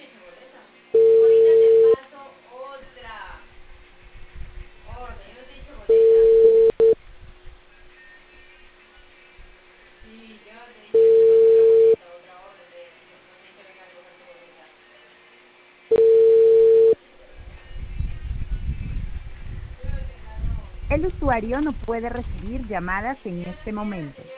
El usuario no puede recibir llamadas en este momento.